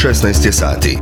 16 je sati.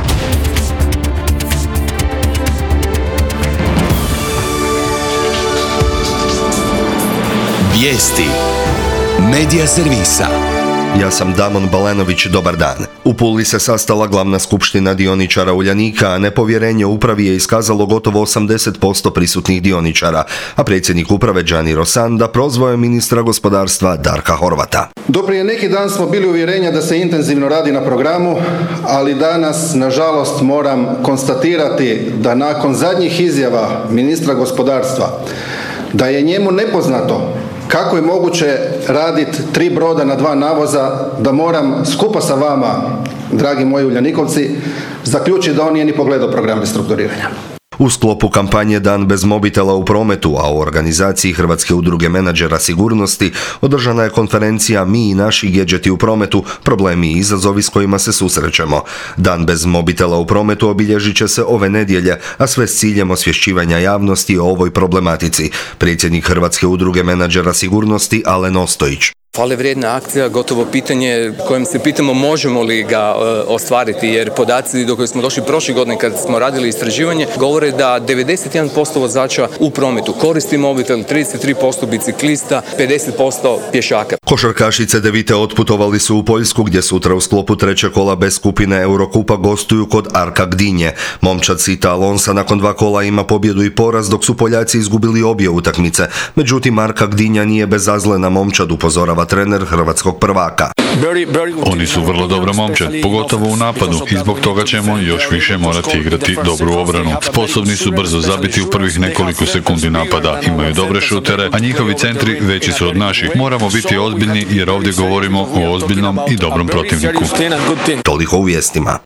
Vijesti Medija servisa. Ja sam Damon Balenović, dobar dan. U Puli se sastala glavna skupština dioničara Uljanika, a nepovjerenje upravi je iskazalo gotovo 80% prisutnih dioničara, a predsjednik uprave Gianni Rossanda prozvao je ministra gospodarstva Darka Horvata. Do prije neki dan smo bili uvjerenja da se intenzivno radi na programu, ali danas, nažalost, moram konstatirati da nakon zadnjih izjava ministra gospodarstva, da je njemu nepoznato kako je moguće raditi 3 broda na 2 navoza, da moram skupa sa vama, dragi moji Uljanikovci, zaključiti da on nije ni pogledao program restrukturiranja. U sklopu kampanje Dan bez mobitela u prometu, a u organizaciji Hrvatske udruge menadžera sigurnosti, održana je konferencija Mi i naši gedžeti u prometu, problemi i izazovi s kojima se susrećemo. Dan bez mobitela u prometu obilježit će se ove nedjelje, a sve s ciljem osvješćivanja javnosti o ovoj problematici. Predsjednik Hrvatske udruge menadžera sigurnosti Alen Ostojić. Hvale vrijedna akcija, gotovo pitanje kojem se pitamo možemo li ga ostvariti, jer podaci do kojih smo došli prošle godine kad smo radili istraživanje govore da 91% vozača u prometu koristi mobitel, 33% biciklista, 50% pješaka. Košarkaši CDVite otputovali su u Poljsku, gdje sutra u sklopu 3. kola B skupine Eurokupa gostuju kod Arka Gdinje. Momčad Sita Alonsa nakon 2 kola ima pobjedu i poraz, dok su Poljaci izgubili obje utakmice. Međutim, Arka Gdinja nije bezazlena momčad, upozorava trener hrvatskog prvaka. Oni su vrlo dobra momčad, pogotovo u napadu, i zbog toga ćemo još više morati igrati dobru obranu. Sposobni su brzo zabiti u prvih nekoliko sekundi napada, imaju dobre šutere, a njihovi centri veći su od naših. Moramo biti ozbiljni jer ovdje govorimo o ozbiljnom i dobrom protivniku. Toliko u vijestima.